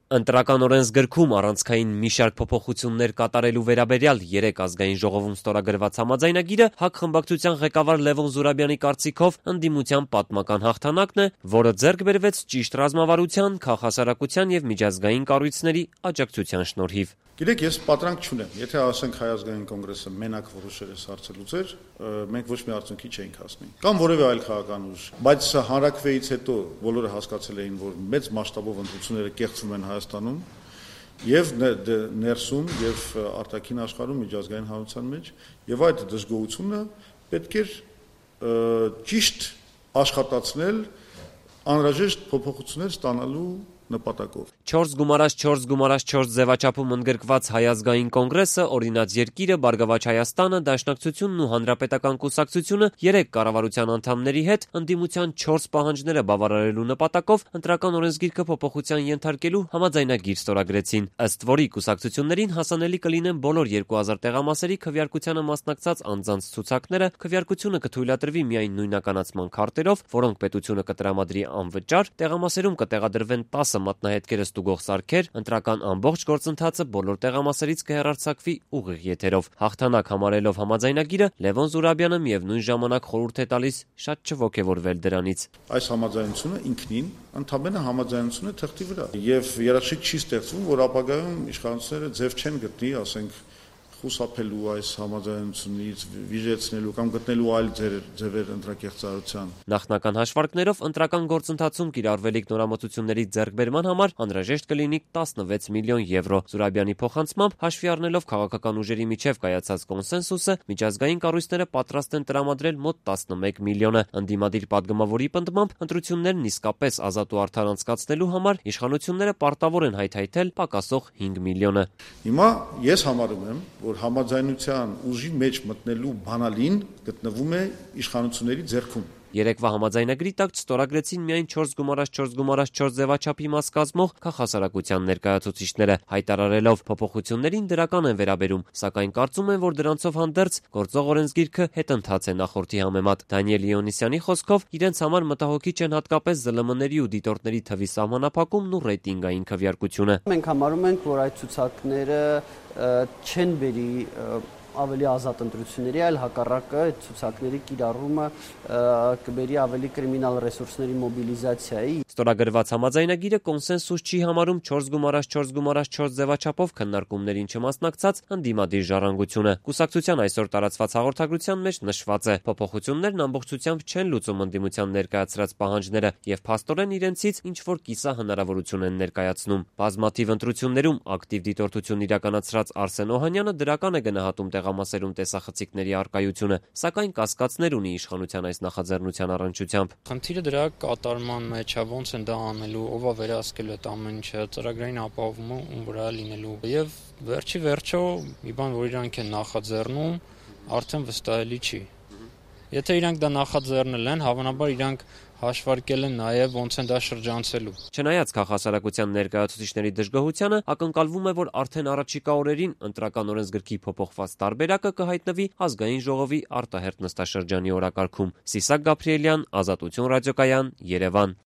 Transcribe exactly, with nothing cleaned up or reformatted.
Ընտրական օրենսգրքում առանցքային մի շարք փոփոխություններ կատարելու վերաբերյալ երեք ազգային ժողովում ստորագրված համաձայնագիրը ՀԱԿ խմբակցության ղեկավար Լևոն Զուրաբյանի կարծիքով ընդդիմության պատմական հաղթանակն է, որը ձեռք բերվեց ճիշտ ռազմավարության, քաղաքասարակության եւ միջազգային կառույցների աջակցության շնորհիվ։ Գիտեք, ես պատրանք չունեմ, եթե ասենք Հայ ազգային կոնգրեսը մենակ որոշեր այս հարցը լուծեր, մենք ոչ մի արդյունքի չէինք հասնի։ Կամ որևէ այլ քաղաքական ուժ, բայց հանրաքվեից հետո բոլորը հասկացել էին, որ մեծ մասշտաբով ընտրությունները կեղծվում են Հայաստանում եւ ներսում եւ արտաքին աշխարհում միջազգային հանրության մեջ, եւ այդ դժգոհությունը պետք էր ճիշտ աշխատացնել անհրաժեշտ փոփոխություններ ստանալու նպատակով։ չորս գումարած չորս գումարած չորս ձևաչափում ընդգրկված Հայ ազգային կոնգրեսը, Օրինաց երկիրը, Բարգավաճ Հայաստանը, Դաշնակցությունն ու Հանրապետական կուսակցությունը երեք կառավարության անդամների հետ ընդդիմության չորս պահանջները բավարարելու նպատակով ընտրական օրենսգիրքը փոփոխության ենթարկելու համաձայնագիր ստորագրեցին, ըստ որի կուսակցություններին հասանելի կլինեն բոլոր երկու հազար տեղամասերի քվեարկությանը մասնակցած անձանց ցուցակները, քվեարկությունը կթույլատրվի միայն նույնականացման քարտերով, որոնք պետությունը կտրամադրի անվճար, տեղամասերում կտեղադրվեն տասը մատնահետքերը ստուգող սարքեր, ընտրական ամբողջ գործընթացը բոլոր տեղամասերից կհեռարձակվի ուղիղ եթերով։ Հաղթանակ համարելով համաձայնագիրը, Լևոն Զուրաբյանը միևնույն ժամանակ խորհուրդ է տալիս շատ չոգևորվել դրանից։ Այս համաձայնությունը ինքնին ընդհանրապես համաձայնություն է թղթի վրա, եւ երաշխիք չի ստեղծվում, որ ապագայում իշխանությունները ձև չեն գտնի, ասենք, խուսափելու այս համաձայնությունից, վիժեցնելու կամ գտնելու այլ ձևեր ընտրակեղծարարության։ Նախնական հաշվարկներով ընտրական գործընթացում կիրառվելիք նորամուծությունների ձեռքբերման համար անհրաժեշտ կլինի տասնվեց միլիոն եվրո։ Զուրաբյանի փոխանցմամբ, հաշվի առնելով քաղաքական ուժերի միջև կայացած կոնսենսուսը, միջազգային կառույցները պատրաստ են տրամադրել մոտ տասնմեկ միլիոնը։ Ընդդիմադիր պատգամավորի պնդմամբ, ընտրություններն իսկապես ազատ ու արդար անցկացնելու համար իշխանությունները պարտավոր են հայթայթել պակասող հինգ միլիոնը։ Հիմա ես համարում եմ, որ համաձայնության ուժի մեջ մտնելու բանալին գտնվում է իշխանությունների ձեռքում։ Երեկվա համաձայնագրի տակ ստորագրեցին միայն չորս գումարած չորս գումարած չորս ձևաչափի մաս կազմող քաղաքասարակության ներկայացուցիչները, հայտարարելով փոփոխություններին դրական են վերաբերում, սակայն կարծում են, որ դրանցով հանդերձ գործող օրենսգիրքը հետընթաց է նախորդի համեմատ։ Դանիել Իոնիսյանի խոսքով, իրենց համար մտահոգիչ են հատկապես զլ էմ էների ու դիտորդների թվի սահմանափակումն ու ռեյտինգային քվեարկությունը։ Մենք համարում ենք, որ այդ ցուցակները չեն բերի ավելի ազատ ընտրությունների, այլ հակառակը այդ ցուցակների կիրառումը կբերի ավելի կրիմինալ ռեսուրսների մոբիլիզացիայի։ Ստորագրված համաձայնագիրը կոնսենսուս չի համարում չորս գումարած չորս գումարած չորս ձևաչափով քննարկումներին չմասնակցած ընդդիմադիր ժառանգությունը։ Կուսակցության այսօր տարածված հաղորդագրության մեջ նշված է. փոփոխություններն ամբողջությամբ չեն լուծում ընդդիմության ներկայացրած պահանջները եւ փաստորեն իրենցից ինչ որ կիսա հնարավորություն են ներկայացնում։ Բազմաթիվ ընտրություններում ակտիվ դիտորդություն իրականացրած Արսեն Օհանյանը դրական է գնահատում տեղամասերում տեսախցիկների առկայությունը, սակայն կասկածներ ունի իշխանության այս նախաձեռնության առնչությամբ։ Խնդիրը դրա կատարման մեջ է, ոնց են դա անելու, ով է վերահսկելու այդ ամեն ինչը, ծրագրային ապահովումը ում վրա լինելու։ Եվ վերջի վերջո մի բան, որ իրանք են նախաձեռնում, արդեն վստահելի չի։ Եթե իրանք դա նախաձեռնել են, հավանաբար իրանք հաշվարկել են նաև ոնց են դա շրջանցելու։ Չնայած քաղաքասարակության ներկայացուցիչների դժգոհությանը, ակնկալվում է, որ արդեն առաջիկա օրերին ընտրական օրենսգրքի փոփոխված տարբերակը կհայտնվի ազգային ժողովի արտահերթ նստաշրջանի օրակարգում։ Սիսակ Գաբրիելյան, Ազատություն ռադիոկայան, Երևան։